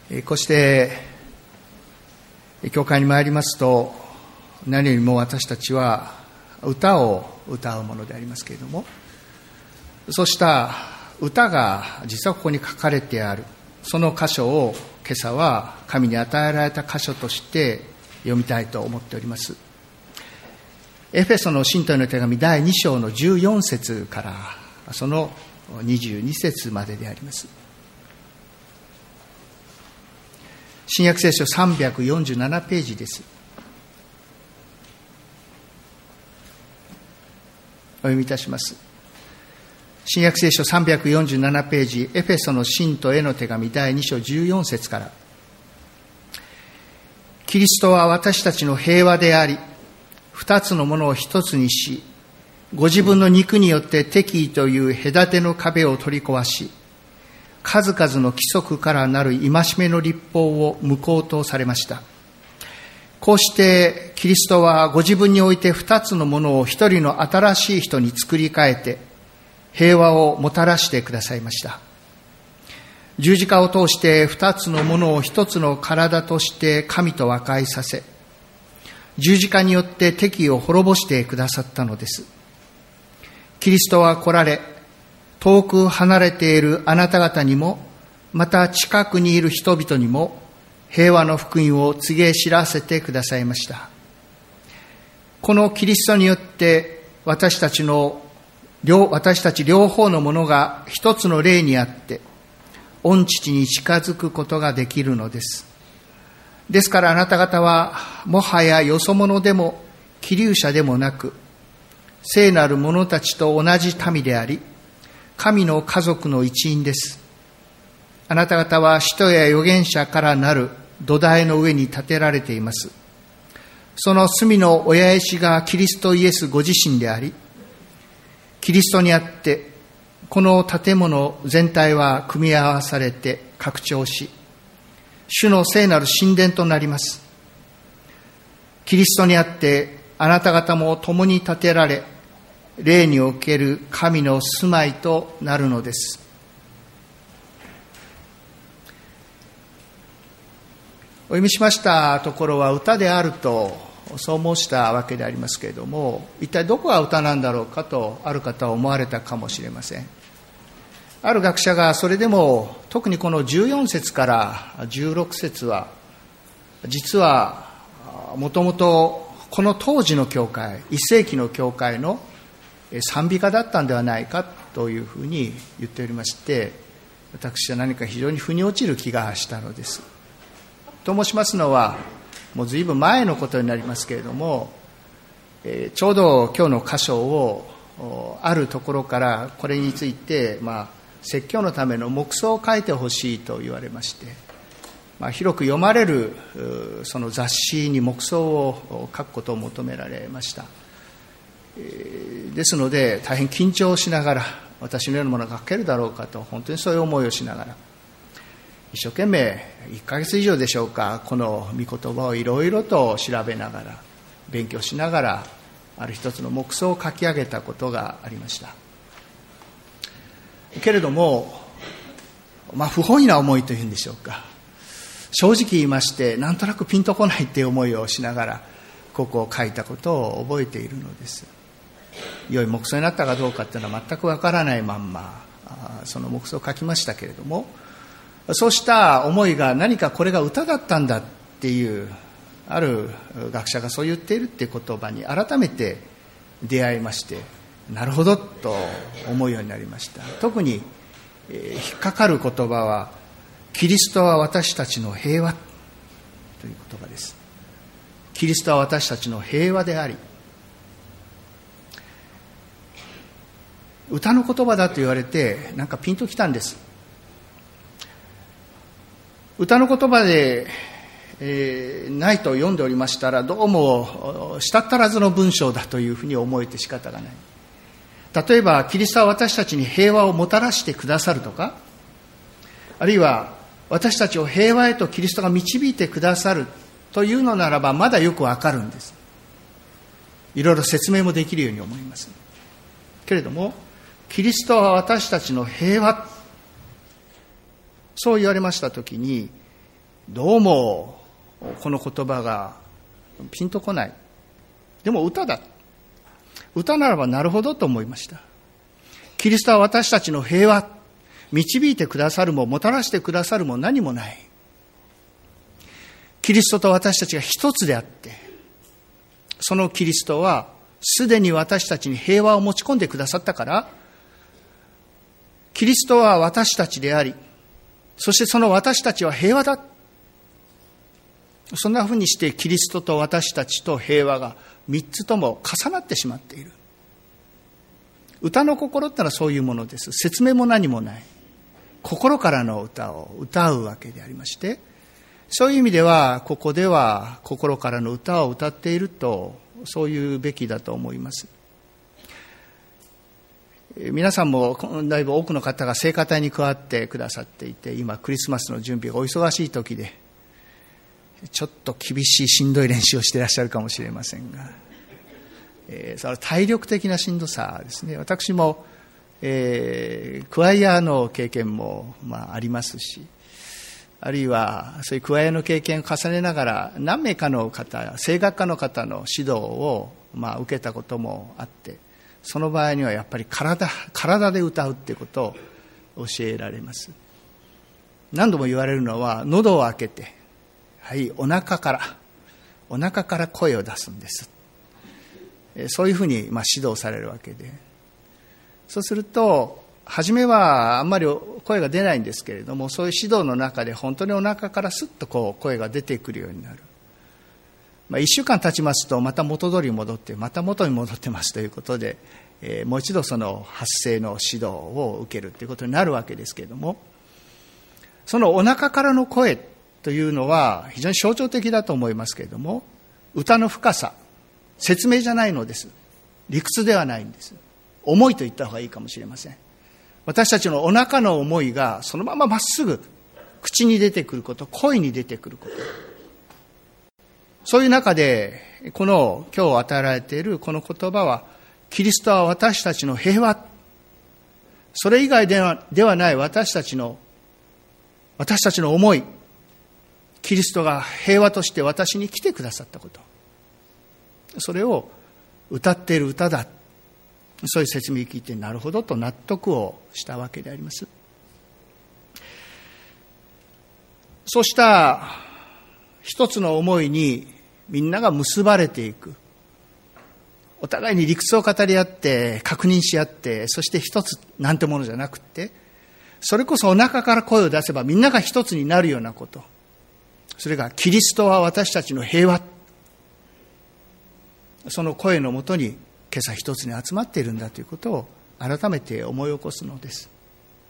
こうして教会に参りますと、何よりも私たちは歌を歌うものでありますけれども、そうした歌が実はここに書かれてある、その箇所を今朝は神に与えられた箇所として読みたいと思っております。エフェソの信徒への手紙第2章の14節からその22節までであります。新約聖書347ページです。お読みいたします。新約聖書347ページ、エフェソの信徒への手紙第2章14節から。キリストは私たちの平和であり、二つのものを一つにし、ご自分の肉によって敵意という隔ての壁を取り壊し、数々の規則からなる戒めの律法を無効とされました。こうしてキリストはご自分において二つのものを一人の新しい人に作り変えて平和をもたらしてくださいました。十字架を通して二つのものを一つの体として神と和解させ、十字架によって敵意を滅ぼしてくださったのです。キリストは来られ、遠く離れているあなた方にも、また近くにいる人々にも、平和の福音を告げ知らせてくださいました。このキリストによって、私たち両方のものが一つの霊にあって、御父に近づくことができるのです。ですからあなた方は、もはやよそ者でも、寄留者でもなく、聖なる者たちと同じ民であり、神の家族の一員です。あなた方は使徒や預言者からなる土台の上に建てられています。その隅の親石がキリストイエスご自身であり、キリストにあってこの建物全体は組み合わされて拡張し、主の聖なる神殿となります。キリストにあってあなた方も共に建てられ、霊における神の住まいとなるのです。お読みしましたところは歌であるとそう申したわけでありますけれども、一体どこが歌なんだろうかとある方は思われたかもしれません。ある学者がそれでも特にこの14節から16節は実はもともとこの当時の教会、1世紀の教会の賛美歌だったんではないかというふうに言っておりまして、私は何か非常に腑に落ちる気がしたのです。と申しますのは、もう随分前のことになりますけれども、ちょうど今日の箇所をあるところからこれについて、説教のための目想を書いてほしいと言われまして、広く読まれるその雑誌に目想を書くことを求められました。ですので大変緊張しながら、私のようなものが書けるだろうかと本当にそういう思いをしながら、一生懸命1ヶ月以上でしょうか、この御言葉をいろいろと調べながら勉強しながら、ある一つの目想を書き上げたことがありました。けれども、不本意な思いというんでしょうか、正直言いましてなんとなくピンとこないっていう思いをしながらここを書いたことを覚えているのです。良い目想になったかどうかっていうのは全くわからないまんまその目想を書きましたけれども、そうした思いが何かこれが歌だったんだっていう、ある学者がそう言っているっていう言葉に改めて出会いまして、なるほどと思うようになりました。特に引っかかる言葉は、キリストは私たちの平和という言葉です。キリストは私たちの平和であり、歌の言葉だと言われてなんかピンときたんです。歌の言葉で、ないと読んでおりましたら、どうもしたったらずの文章だというふうに思えて仕方がない。例えばキリストは私たちに平和をもたらしてくださるとか、あるいは私たちを平和へとキリストが導いてくださるというのならばまだよくわかるんです。いろいろ説明もできるように思います。けれども、キリストは私たちの平和、そう言われましたときに、 どうもこの言葉がピンとこない。でも歌だ。歌ならばなるほどと思いました。キリストは私たちの平和、導いてくださるももたらしてくださるも何もない。キリストと私たちが一つであって、そのキリストはすでに私たちに平和を持ち込んでくださったから、キリストは私たちであり、そしてその私たちは平和だ。そんなふうにしてキリストと私たちと平和が三つとも重なってしまっている。歌の心ってのはそういうものです。説明も何もない。心からの歌を歌うわけでありまして、そういう意味ではここでは心からの歌を歌っていると、そういうべきだと思います。皆さんもだいぶ多くの方が聖歌隊に加わってくださっていて、今クリスマスの準備がお忙しい時で、ちょっと厳しいしんどい練習をしていらっしゃるかもしれませんが、それは体力的なしんどさですね。私も、クワイアの経験も、ありますし、あるいはそういうクワイアの経験を重ねながら何名かの方、声楽家の方の指導を、受けたこともあって、その場合にはやっぱり体で歌うっていうことを教えられます。何度も言われるのは、喉を開けて、はい、お腹から声を出すんです。そういうふうに指導されるわけで、そうすると初めはあんまり声が出ないんですけれども、そういう指導の中で本当にお腹からスッと声が出てくるようになる。1週間経ちますとまた元通りに戻って、また元に戻ってますということで、もう一度その発声の指導を受けるということになるわけですけれども、そのお腹からの声というのは非常に象徴的だと思いますけれども、歌の深さ、説明じゃないのです。理屈ではないんです。思いと言った方がいいかもしれません。私たちのお腹の思いがそのまままっすぐ口に出てくること、声に出てくること、そういう中でこの今日与えられているこの言葉は、キリストは私たちの平和、それ以外ではない私たちの思い、キリストが平和として私に来てくださったこと、それを歌っている歌だ。そういう説明を聞いて、なるほどと納得をしたわけであります。そうした一つの思いにみんなが結ばれていく。お互いに理屈を語り合って確認し合って、そして一つなんてものじゃなくって、それこそお腹から声を出せばみんなが一つになるようなこと、それがキリストは私たちの平和、その声のもとに今朝一つに集まっているんだということを改めて思い起こすのです。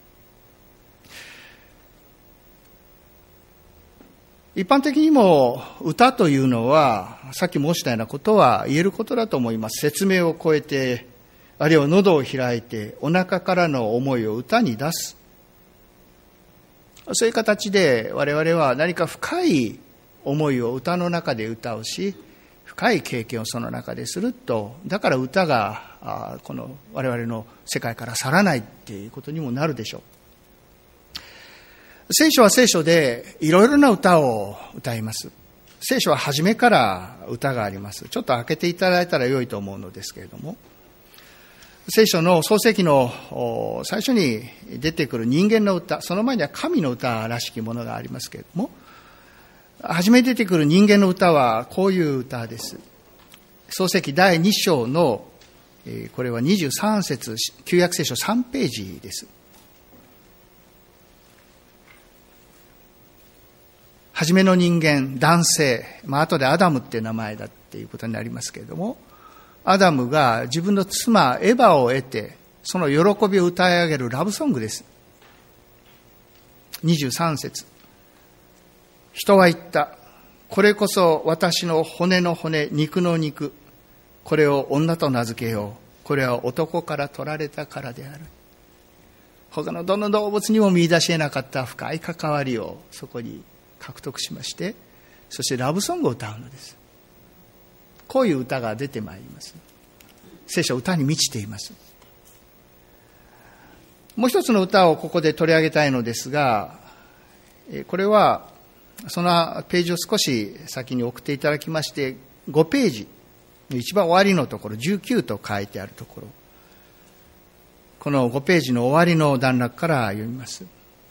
一般的にも歌というのはさっき申したようなことは言えることだと思います。説明を超えて、あるいは喉を開いてお腹からの思いを歌に出す、そういう形で我々は何か深い思いを歌の中で歌うし、深い経験をその中ですると、だから歌がこの我々の世界から去らないっていうことにもなるでしょう。聖書は聖書でいろいろな歌を歌います。聖書は初めから歌があります。ちょっと開けていただいたら良いと思うのですけれども、聖書の創世記の最初に出てくる人間の歌、その前には神の歌らしきものがありますけれども、初めに出てくる人間の歌はこういう歌です。創世記第2章のこれは23節、旧約聖書3ページです。初めの人間、男性、後でアダムっていう名前だっていうことになりますけれども、アダムが自分の妻エバを得て、その喜びを歌い上げるラブソングです。23節。人は言った。これこそ私の骨の骨、肉の肉。これを女と名付けよう。これは男から取られたからである。他のどの動物にも見出し得なかった深い関わりをそこに獲得しまして、そしてラブソングを歌うのです。こういう歌が出てまいります。聖書は歌に満ちています。もう一つの歌をここで取り上げたいのですが、これはそのページを少し先に送っていただきまして、5ページ、一番終わりのところ、19と書いてあるところ、この5ページの終わりの段落から読みます。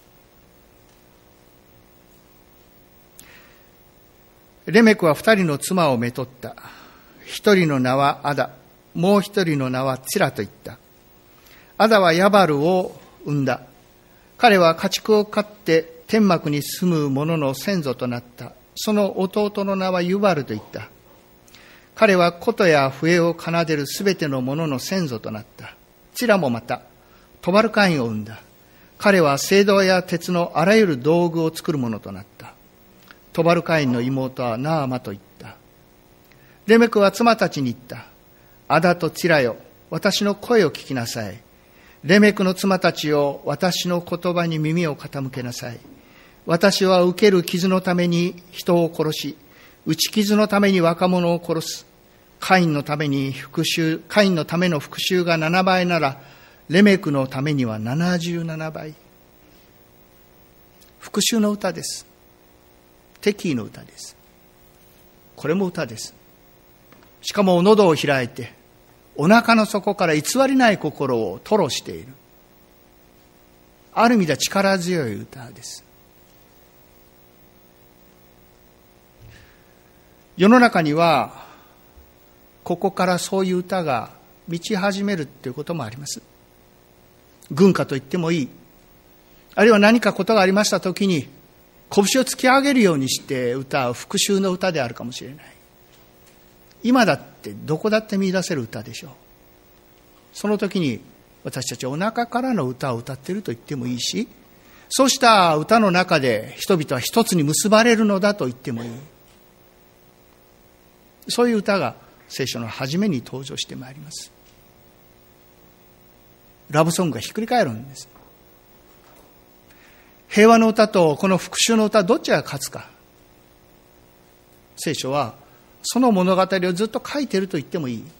レメクは2人の妻をめとった。1人の名はアダ、もう1人の名はツィラと言った。アダはヤバルを産んだ。彼は家畜を飼って天幕に住む者の先祖となった。その弟の名はユバルと言った。彼は琴や笛を奏でるすべての者の先祖となった。ツィラもまたトバルカインを生んだ。彼は青銅や鉄のあらゆる道具を作る者となった。トバルカインの妹はナーマと言った。レメクは妻たちに言った。アダとツィラよ、私の声を聞きなさい。レメクの妻たちよ、私の言葉に耳を傾けなさい。私は受ける傷のために人を殺し、打ち傷のために若者を殺す。カインのための復讐が7倍なら、レメクのためには77倍。復讐の歌です。敵意の歌です。これも歌です。しかも喉を開いて、お腹の底から偽りない心を吐露している。ある意味では力強い歌です。世の中にはここからそういう歌が満ち始めるということもあります。軍歌と言ってもいい。あるいは何かことがありましたときに拳を突き上げるようにして歌う復讐の歌であるかもしれない。今だってどこだって見出せる歌でしょう。その時に私たちはお腹からの歌を歌っていると言ってもいいし、そうした歌の中で人々は一つに結ばれるのだと言ってもいい。そういう歌が聖書の初めに登場してまいります。ラブソングがひっくり返るんです。平和の歌とこの復讐の歌、どっちが勝つか。聖書はその物語をずっと書いていると言ってもいい。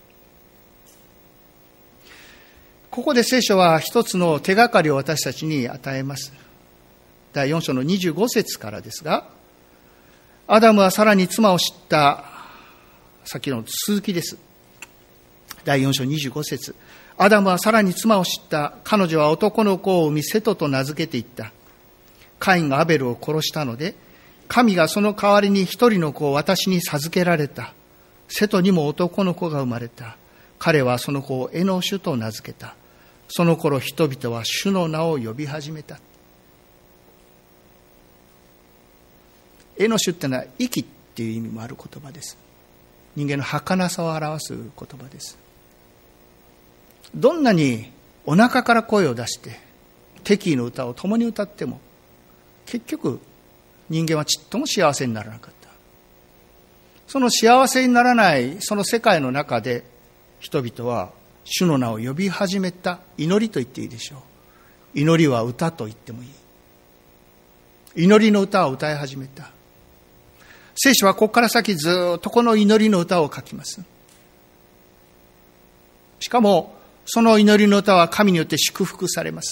ここで聖書は一つの手がかりを私たちに与えます。第4章の25節からですが、アダムはさらに妻を知った。先の続きです。第4章25節。アダムはさらに妻を知った。彼女は男の子を産みセトと名付けていった。カインがアベルを殺したので、神がその代わりに一人の子を私に授けられた。セトにも男の子が生まれた。彼はその子をエノシュと名付けた。その頃人々は主の名を呼び始めた。エノシュってのは息っていう意味もある言葉です。人間の儚さを表す言葉です。どんなにお腹から声を出して敵意の歌を共に歌っても、結局人間はちっとも幸せにならなかった。その幸せにならないその世界の中で、人々は主の名を呼び始めた。祈りと言っていいでしょう。祈りは歌と言ってもいい。祈りの歌を歌い始めた。聖書はここから先ずっとこの祈りの歌を書きます。しかもその祈りの歌は神によって祝福されます。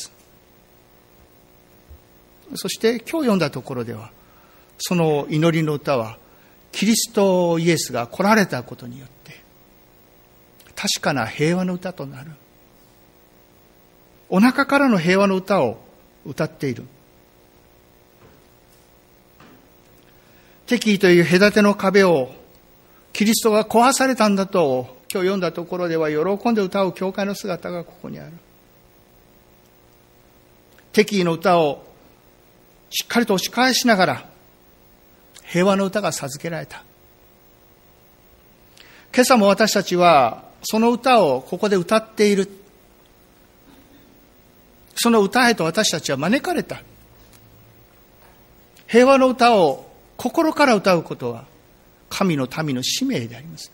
そして今日読んだところでは、その祈りの歌はキリストイエスが来られたことによって確かな平和の歌となる。お腹からの平和の歌を歌っている。敵意という隔ての壁をキリストが壊されたんだと今日読んだところでは喜んで歌う教会の姿がここにある。敵意の歌をしっかりと押し返しながら平和の歌が授けられた。今朝も私たちはその歌をここで歌っている。その歌へと私たちは招かれた。平和の歌を心から歌うことは神の民の使命であります。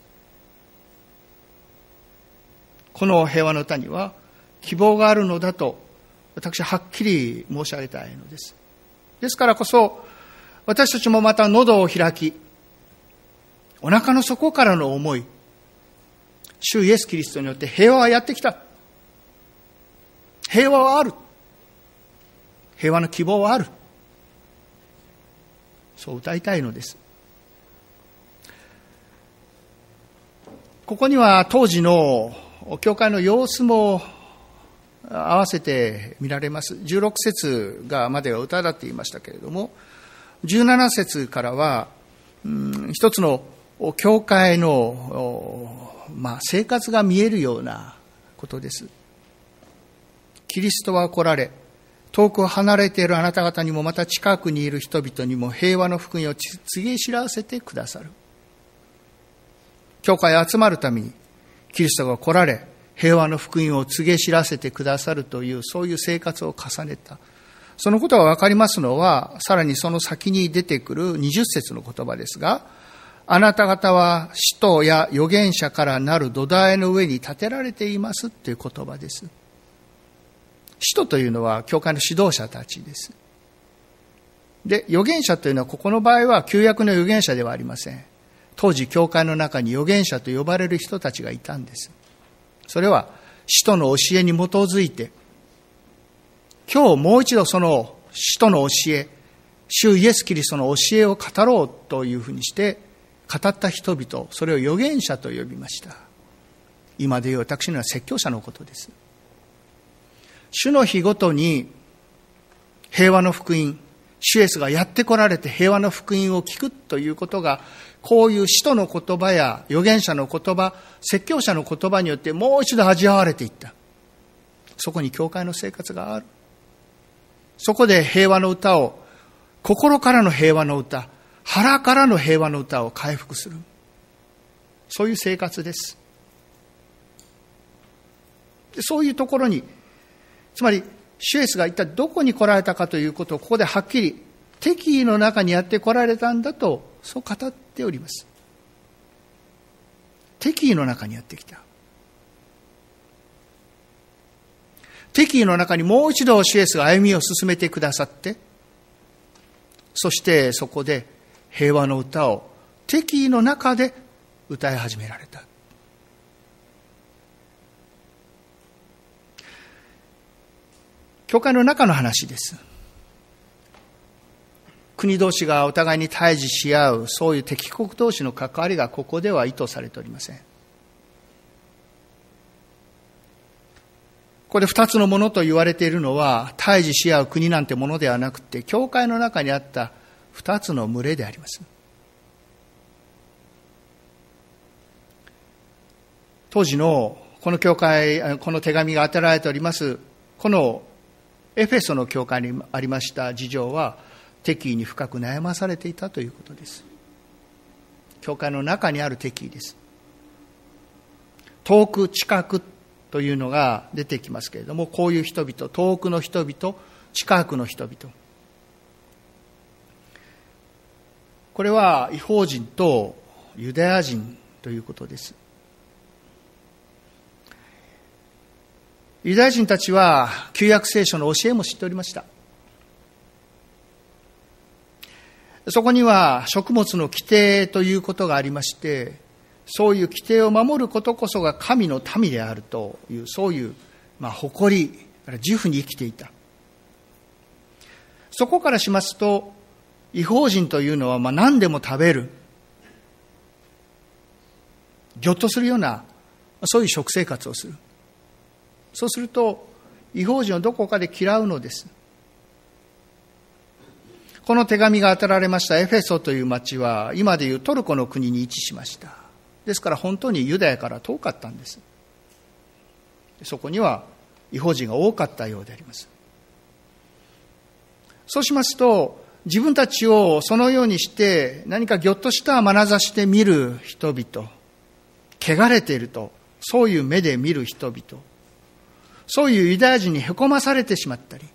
この平和の歌には希望があるのだと私ははっきり申し上げたいのです。ですからこそ私たちもまた喉を開き、お腹の底からの思い、主イエスキリストによって平和はやってきた。平和はある。平和の希望はある。 そう歌いたいのです。ここには当時の教会の様子も合わせて見られます。16節がまでは歌だって言いましたけれども、17節からは一つの教会の、生活が見えるようなことです。キリストは来られ、遠く離れているあなた方にもまた近くにいる人々にも平和の福音を告げ知らせてくださる。教会集まるためにキリストが来られ、平和の福音を告げ知らせてくださるという、そういう生活を重ねた。そのことがわかりますのは、さらにその先に出てくる20節の言葉ですが、あなた方は使徒や預言者からなる土台の上に建てられていますという言葉です。使徒というのは教会の指導者たちです。で、預言者というのはここの場合は旧約の預言者ではありません。当時教会の中に預言者と呼ばれる人たちがいたんです。それは使徒の教えに基づいて、今日もう一度その使徒の教え、主イエスキリストの教えを語ろうというふうにして語った人々、それを預言者と呼びました。今でいう私のは説教者のことです。主の日ごとに平和の福音、主イエスがやって来られて平和の福音を聞くということが、こういう使徒の言葉や預言者の言葉、説教者の言葉によってもう一度味わわれていった。そこに教会の生活がある。そこで平和の歌を、心からの平和の歌、腹からの平和の歌を回復する。そういう生活です。そういうところに、つまり主イエスが一体どこに来られたかということをここではっきり敵意の中にやって来られたんだと、そう語っております。敵意の中にやってきた。敵意の中にもう一度主イエスが歩みを進めてくださって、そしてそこで平和の歌を敵意の中で歌い始められた。教会の中の話です。国同士がお互いに対峙し合う、そういう敵国同士の関わりがここでは意図されておりません。ここで二つのものと言われているのは、対峙し合う国なんてものではなくて、教会の中にあった二つの群れであります。当時のこの教会、この手紙が当てられております、このエフェソの教会にありました事情は、敵意に深く悩まされていたということです。教会の中にある敵意です。遠く近くというのが出てきますけれども、こういう人々、遠くの人々、近くの人々、これは異邦人とユダヤ人ということです。ユダヤ人たちは旧約聖書の教えも知っておりました。そこには食物の規定ということがありまして、そういう規定を守ることこそが神の民であるという、そういう誇り、自負に生きていた。そこからしますと、異邦人というのは何でも食べる、ぎょっとするような、そういう食生活をする。そうすると、異邦人をどこかで嫌うのです。この手紙が当てられましたエフェソという町は、今でいうトルコの国に位置しました。ですから本当にユダヤから遠かったんです。そこには異邦人が多かったようであります。そうしますと、自分たちをそのようにして何かぎょっとした眼差しで見る人々、汚れていると、そういう目で見る人々、そういうユダヤ人にへこまされてしまったり、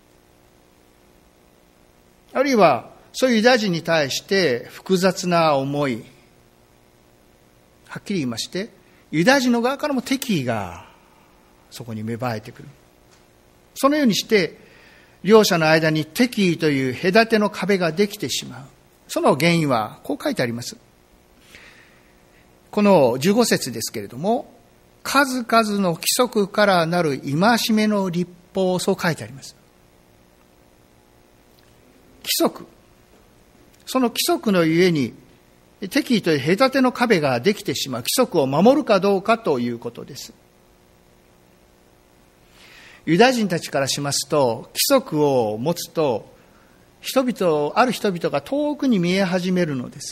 あるいはそういうユダヤ人に対して複雑な思い、はっきり言いまして、ユダヤ人の側からも敵意がそこに芽生えてくる。そのようにして両者の間に敵意という隔ての壁ができてしまう。その原因はこう書いてあります。この15節ですけれども、数々の規則からなる戒めの律法、そう書いてあります。規則、 その規則のゆえに敵意という隔ての壁ができてしまう。規則を守るかどうかということです。ユダヤ人たちからしますと、規則を持つとある人々が遠くに見え始めるのです。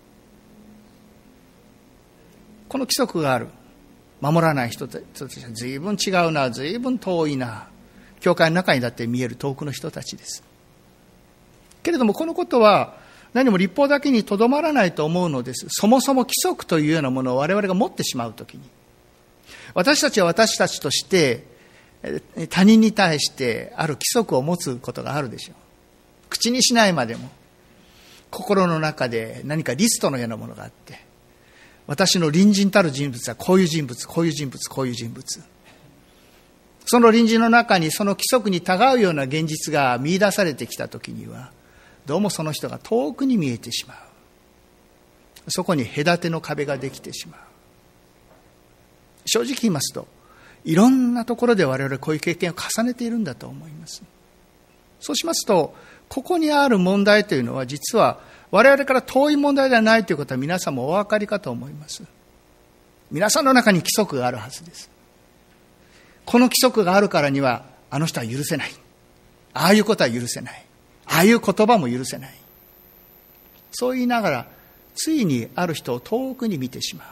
この規則がある、守らない人たちは随分違うな、随分遠いな、教会の中にだって見える遠くの人たちです。けれどもこのことは何も立法だけにとどまらないと思うのです。そもそも規則というようなものを我々が持ってしまうときに、私たちは私たちとして他人に対してある規則を持つことがあるでしょう。口にしないまでも心の中で何かリストのようなものがあって、私の隣人たる人物はこういう人物、こういう人物、こういう人物、その隣人の中にその規則にたがうような現実が見出されてきたときには、どうもその人が遠くに見えてしまう。そこに隔ての壁ができてしまう。正直言いますと、いろんなところで我々こういう経験を重ねているんだと思います。そうしますと、ここにある問題というのは実は我々から遠い問題ではないということは皆さんもお分かりかと思います。皆さんの中に規則があるはずです。この規則があるからにはあの人は許せない、ああいうことは許せない、ああいう言葉も許せない、そう言いながらついにある人を遠くに見てしまう。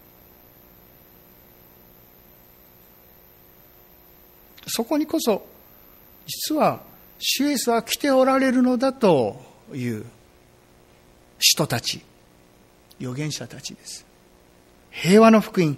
そこにこそ実は主イエスは来ておられるのだという人たち、預言者たちです。平和の福音。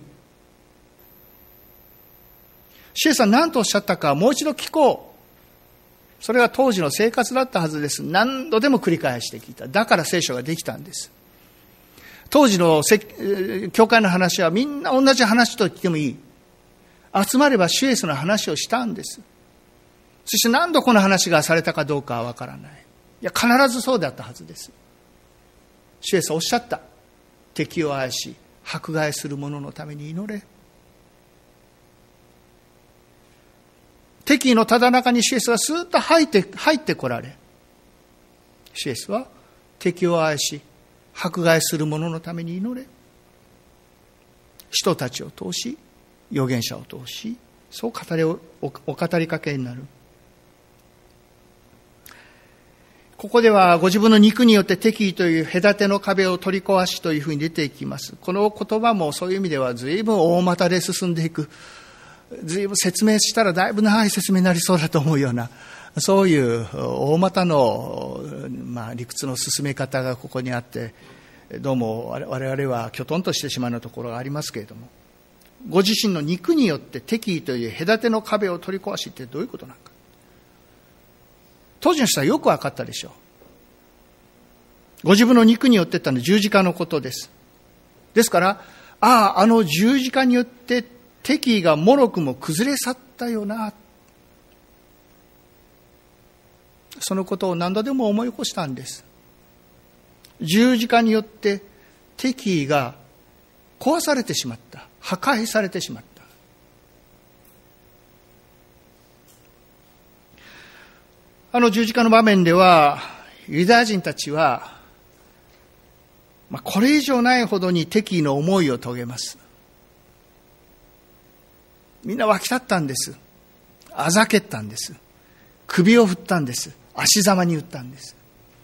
主イエスは何とおっしゃったかもう一度聞こう。それが当時の生活だったはずです。何度でも繰り返して聞いた。だから聖書ができたんです。当時の教会の話はみんな同じ話と言ってもいい。集まれば主イエスの話をしたんです。そして何度この話がされたかどうかはわからない。いや、必ずそうであったはずです。主イエスはおっしゃった。敵を愛し、迫害する者のために祈れ。敵意のただ中に主イエスがスーッと入ってこられ、主イエスは敵を愛し、迫害する者のために祈れ。人たちを通し、預言者を通し、そうお語りかけになる。ここではご自分の肉によって敵意という隔ての壁を取り壊しというふうに出ていきます。この言葉もそういう意味では随分大股で進んでいく。随分説明したらだいぶ長い説明になりそうだと思うような、そういう大股の、理屈の進め方がここにあって、どうも我々はきょとんとしてしまうところがありますけれども、ご自身の肉によって敵意という隔ての壁を取り壊しってどういうことなのか、当時の人はよく分かったでしょう。ご自分の肉によってというのは十字架のことです。ですから、あの十字架によって敵意がもろくも崩れ去ったよな、そのことを何度でも思い起こしたんです。十字架によって敵意が壊されてしまった、破壊されてしまった。あの十字架の場面ではユダヤ人たちは、これ以上ないほどに敵意の思いを遂げます。みんな沸き立ったんです。あざけったんです。首を振ったんです。足ざまに打ったんです。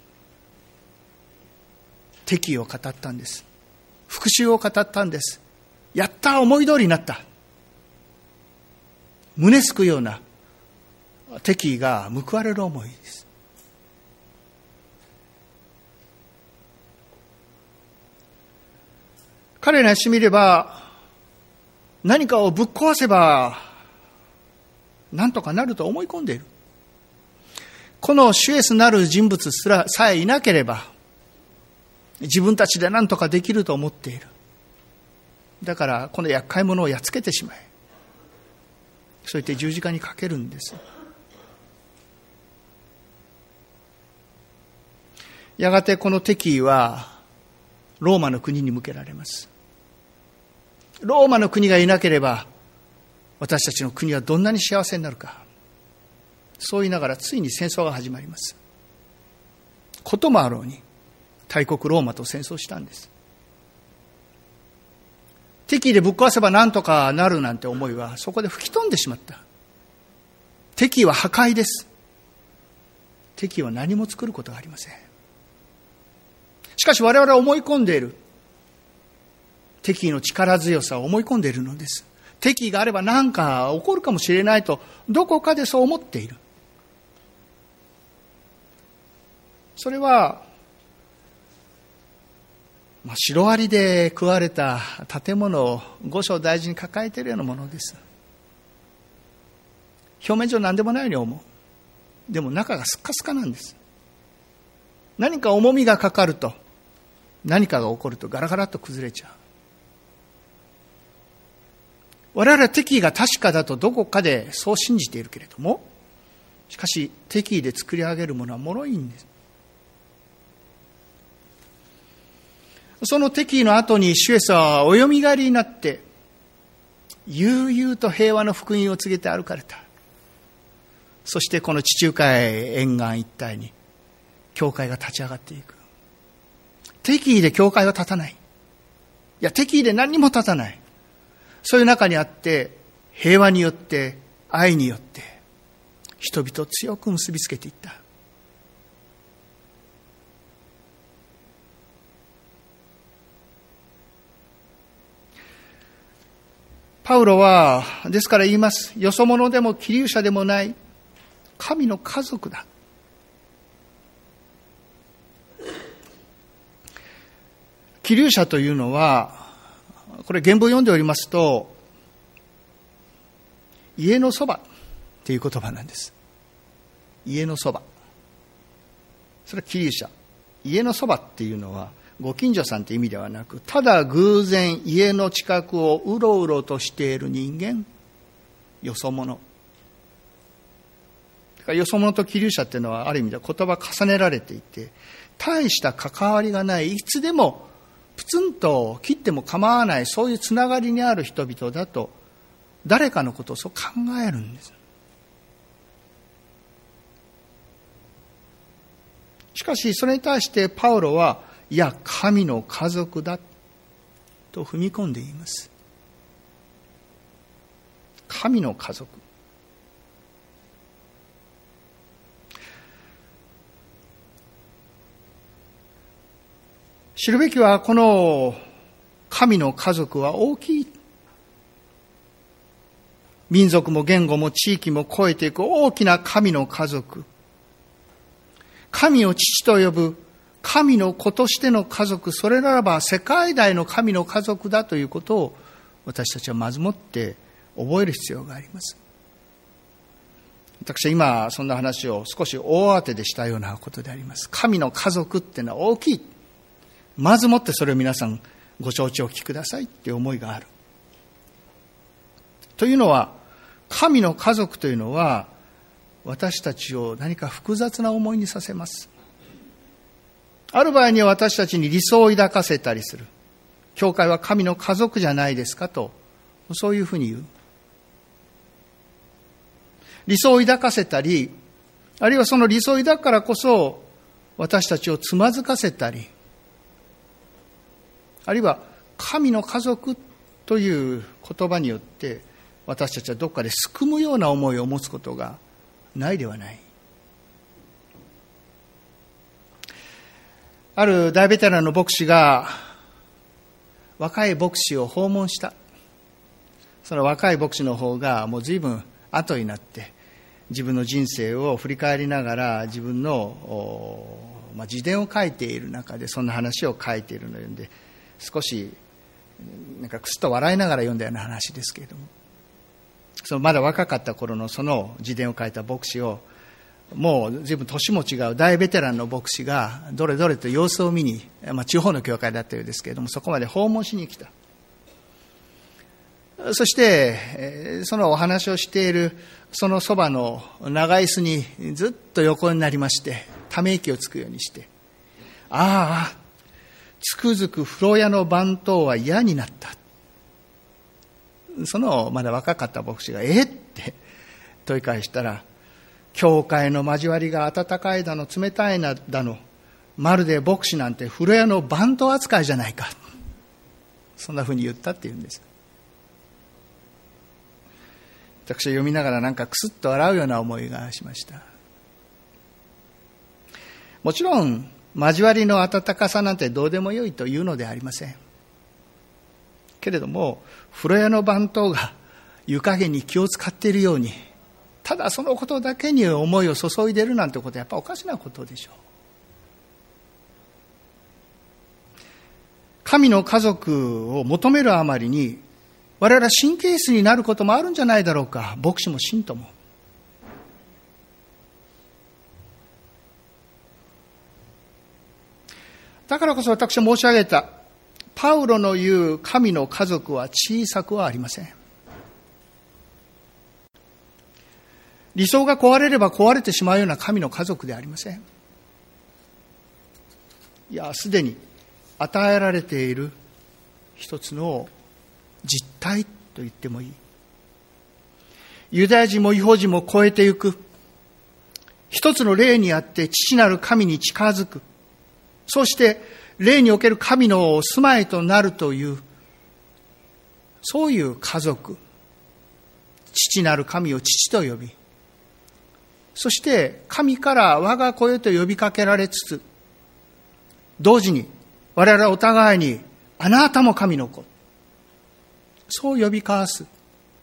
敵意を語ったんです。復讐を語ったんです。やった、思い通りになった。胸すくような敵意が報われる思いです。彼らにしてみれば、何かをぶっ壊せば何とかなると思い込んでいる。この主イエスなる人物さえいなければ自分たちで何とかできると思っている。だからこの厄介者をやっつけてしまえ、そう言って十字架にかけるんです。やがてこの敵意はローマの国に向けられます。ローマの国がいなければ私たちの国はどんなに幸せになるか、そう言いながらついに戦争が始まります。こともあろうに大国ローマと戦争したんです。敵意でぶっ壊せば何とかなるなんて思いはそこで吹き飛んでしまった。敵意は破壊です。敵意は何も作ることがありません。しかし我々は思い込んでいる。敵意の力強さを思い込んでいるのです。敵意があれば何か起こるかもしれないとどこかでそう思っている。それは、シロアリで食われた建物を五所大事に抱えているようなものです。表面上何でもないように思う。でも中がスッカスカなんです。何か重みがかかると、何かが起こるとガラガラと崩れちゃう。我々は敵意が確かだとどこかでそう信じているけれども、しかし敵意で作り上げるものは脆いんです。その敵意の後に主イエスはおよみがえりになって、悠々と平和の福音を告げて歩かれた。そしてこの地中海沿岸一帯に教会が立ち上がっていく。敵意で教会は立たない。いや、敵意で何にも立たない。そういう中にあって、平和によって、愛によって、人々を強く結びつけていった。パウロは、ですから言います。よそ者でも寄留者でもない、神の家族だ。寄留者というのは、これ原文を読んでおりますと、家のそばという言葉なんです。家のそば。それは寄留者。家のそばっていうのは、ご近所さんという意味ではなく、ただ偶然家の近くをうろうろとしている人間、よそ者。よそ者と寄留者っていうのはある意味では言葉重ねられていて、大した関わりがない、いつでもプツンと切っても構わない、そういうつながりにある人々だと、誰かのことをそう考えるんです。しかしそれに対してパウロは、いや、神の家族だと踏み込んで言います。神の家族。知るべきは、この神の家族は大きい。民族も言語も地域も超えていく大きな神の家族。神を父と呼ぶ神の子としての家族、それならば世界大の神の家族だということを私たちはまずもって覚える必要があります。私は今そんな話を少し大当てでしたようなことであります。神の家族っていうのは大きい。まずもってそれを皆さんご承知おきくださいっていう思いがある。というのは、神の家族というのは私たちを何か複雑な思いにさせます。ある場合には私たちに理想を抱かせたりする。教会は神の家族じゃないですかと、そういうふうに言う。理想を抱かせたり、あるいはその理想を抱くからこそ私たちをつまずかせたり、あるいは神の家族という言葉によって私たちはどこかですくむような思いを持つことがないではない。ある大ベテランの牧師が若い牧師を訪問した。その若い牧師の方がもう随分後になって自分の人生を振り返りながら自分の自伝を書いている中でそんな話を書いているので、少しなんかくすっと笑いながら読んだような話ですけれども、そのまだ若かった頃のその自伝を書いた牧師をもう随分年も違う大ベテランの牧師がどれどれと様子を見に、地方の教会だったようですけれども、そこまで訪問しに来た。そしてそのお話をしているそのそばの長椅子にずっと横になりまして、ため息をつくようにして、ああ、つくづく風呂屋の番頭は嫌になった。そのまだ若かった牧師がって問い返したら、教会の交わりが温かいだの冷たいだの、 まるで牧師なんて風呂屋の番頭扱いじゃないか。そんなふうに言ったっていうんです。私は読みながらなんかクスッと笑うような思いがしました。もちろん交わりの温かさなんてどうでもよいというのではありません。けれども風呂屋の番頭が湯加減に気を使っているように、ただそのことだけに思いを注いでいるなんてことはやっぱおかしなことでしょう。神の家族を求めるあまりに我々は神経質になることもあるんじゃないだろうか。牧師も信徒も。だからこそ私は申し上げた、パウロの言う神の家族は小さくはありません。理想が壊れれば壊れてしまうような神の家族ではありません。いや、すでに与えられている一つの実態と言ってもいい。ユダヤ人も異邦人も超えてゆく一つの霊にあって父なる神に近づく、そして霊における神の住まいとなるという、そういう家族、父なる神を父と呼び、そして神から我が子へと呼びかけられつつ、同時に我々はお互いにあなたも神の子、そう呼び交わす。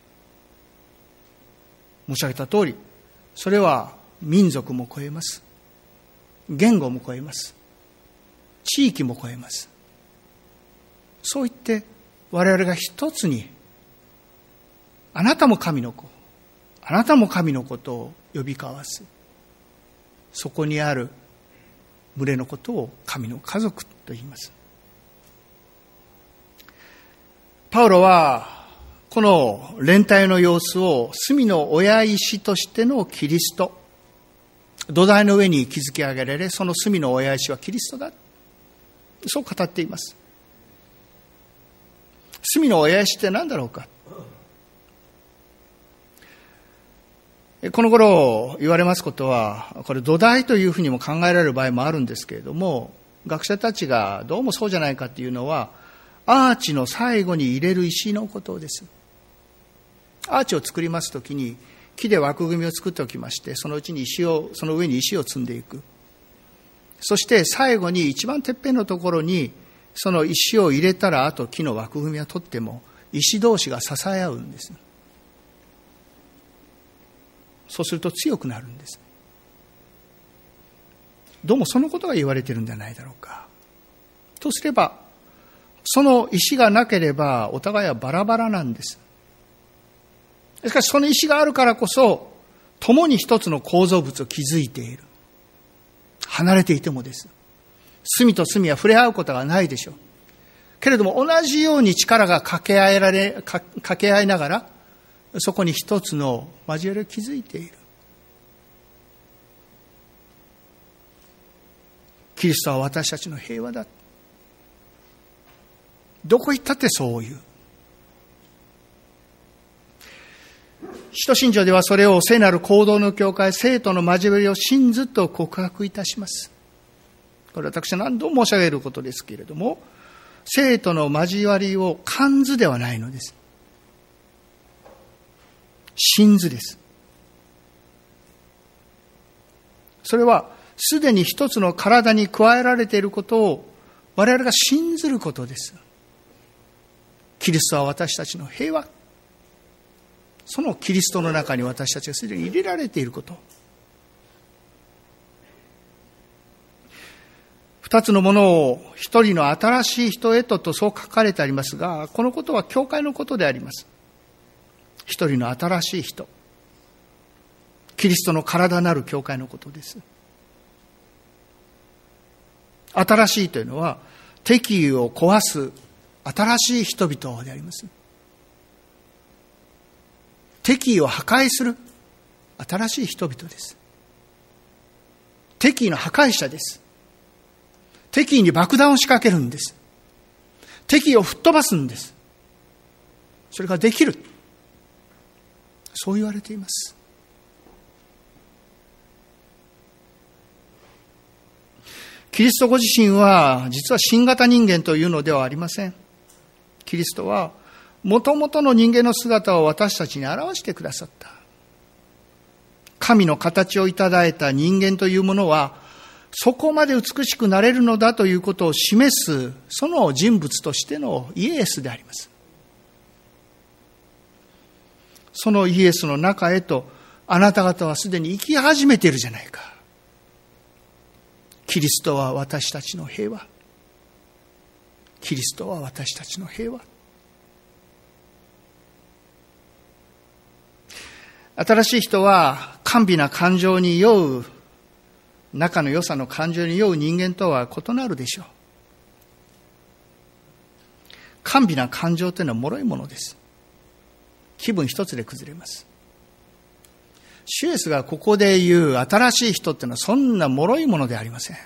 申し上げた通り、それは民族も超えます。言語も超えます。地域も超えます。そう言って我々が一つに、あなたも神の子、あなたも神のことを呼び交わす。そこにある群れのことを神の家族と言います。パウロはこの連帯の様子を隅の親石としてのキリスト、土台の上に築き上げられ、その隅の親石はキリストだ、そう語っています。隅の親石って何だろうか。この頃言われますことは、これ土台というふうにも考えられる場合もあるんですけれども、学者たちがどうもそうじゃないかっていうのは、アーチの最後に入れる石のことです。アーチを作りますときに木で枠組みを作っておきまして、その上に石を積んでいく。そして最後に一番てっぺんのところにその石を入れたら、あと木の枠組みは取っても石同士が支え合うんです。そうすると強くなるんです。どうもそのことが言われているんじゃないだろうか。とすれば、その石がなければお互いはバラバラなんです。しかしその石があるからこそ、共に一つの構造物を築いている。離れていてもです。隅と隅は触れ合うことがないでしょう。けれども同じように力が掛け合いながら、そこに一つの交わりを築いている。キリストは私たちの平和だ。どこ行ったってそういう。使徒信条ではそれを聖なる行動の教会、聖徒の交わりを真ずと告白いたします。これは私は何度も申し上げることですけれども、聖徒の交わりを漢図ではないのです。真図です。それはすでに一つの体に加えられていることを我々が信ずることです。キリストは私たちの平和。そのキリストの中に私たちがすでに入れられていること。二つのものを一人の新しい人へとそう書かれてありますが、このことは教会のことであります。一人の新しい人。キリストの体なる教会のことです。新しいというのは敵意を壊す新しい人々であります。敵意を破壊する新しい人々です。敵意の破壊者です。敵意に爆弾を仕掛けるんです。敵意を吹っ飛ばすんです。それができる。そう言われています。 キリストご自身は実は新型人間というのではありません。キリストは元々の人間の姿を私たちに表してくださった。神の形をいただいた人間というものは、そこまで美しくなれるのだということを示す、その人物としてのイエスであります。そのイエスの中へと、あなた方はすでに生き始めているじゃないか。キリストは私たちの平和。キリストは私たちの平和。新しい人は甘美な感情に酔う、仲の良さの感情に酔う人間とは異なるでしょう。甘美な感情というのは脆いものです。気分一つで崩れます。主イエスがここで言う新しい人っていうのはそんな脆いものではありません。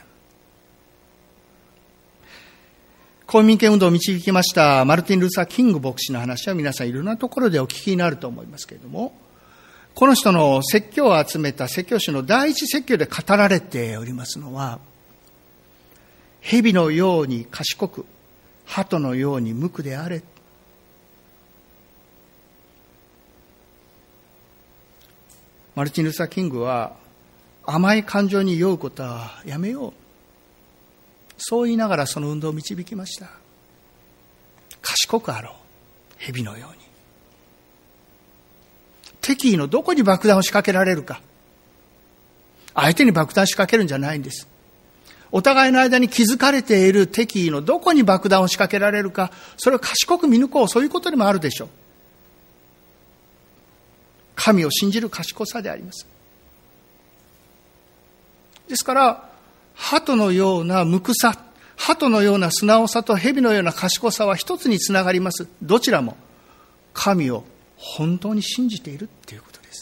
公民権運動を導きましたマルティン・ルーサー・キング牧師の話は皆さんいろんなところでお聞きになると思いますけれども、この人の説教を集めた説教集の第一説教で語られておりますのは、蛇のように賢く、鳩のように無垢であれ。マルティン・ルーサー・キングは甘い感情に酔うことはやめよう、そう言いながらその運動を導きました。賢くあろう、蛇のように。敵意のどこに爆弾を仕掛けられるか。相手に爆弾を仕掛けるんじゃないんです。お互いの間に築かれている敵意のどこに爆弾を仕掛けられるか、それを賢く見抜こう、そういうことでもあるでしょう。神を信じる賢さであります。ですから、鳩のような無垢さ、鳩のような素直さと蛇のような賢さは一つにつながります。どちらも神を本当に信じているということです。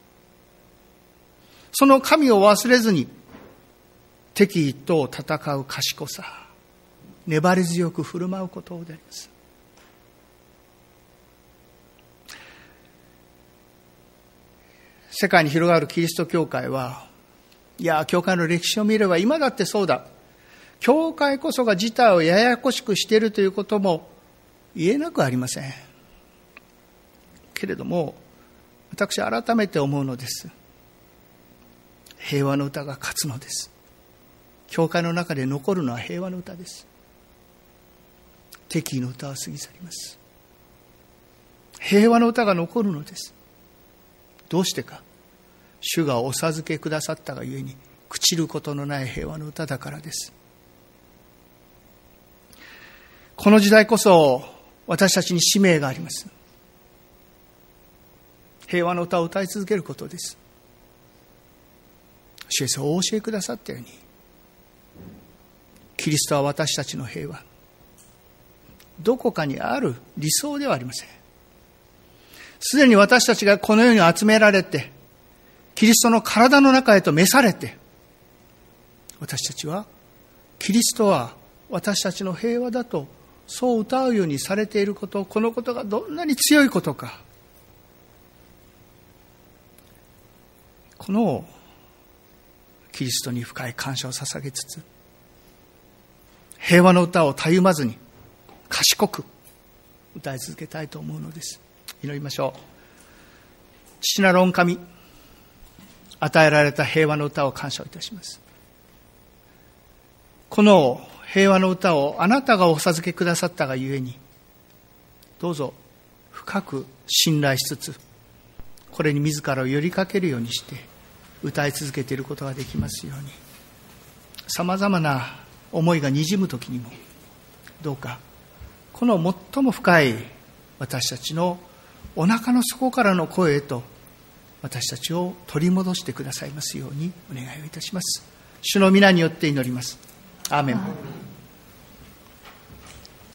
その神を忘れずに敵意と戦う賢さ、粘り強く振る舞うことであります。世界に広がるキリスト教会は、いや、教会の歴史を見れば今だってそうだ。教会こそが事態をややこしくしているということも言えなくありません。けれども、私改めて思うのです。平和の歌が勝つのです。教会の中で残るのは平和の歌です。敵意の歌は過ぎ去ります。平和の歌が残るのです。どうしてか。主がお授けくださったがゆえに、朽ちることのない平和の歌だからです。この時代こそ私たちに使命があります。平和の歌を歌い続けることです。主イエスはお教えくださったように、キリストは私たちの平和、どこかにある理想ではありません。すでに私たちがこの世に集められて、キリストの体の中へと召されて、私たちはキリストは私たちの平和だとそう歌うようにされていること、このことがどんなに強いことか、このキリストに深い感謝を捧げつつ、平和の歌をたゆまずに賢く歌い続けたいと思うのです。祈りましょう。父なる御神、与えられた平和の歌を感謝いたします。この平和の歌をあなたがお授けくださったがゆえに、どうぞ深く信頼しつつ、これに自らを寄りかけるようにして歌い続けていることができますように、さまざまな思いがにじむときにも、どうかこの最も深い私たちのお腹の底からの声へと私たちを取り戻してくださいますようにお願いをいたします。主の皆によって祈ります。アーメン。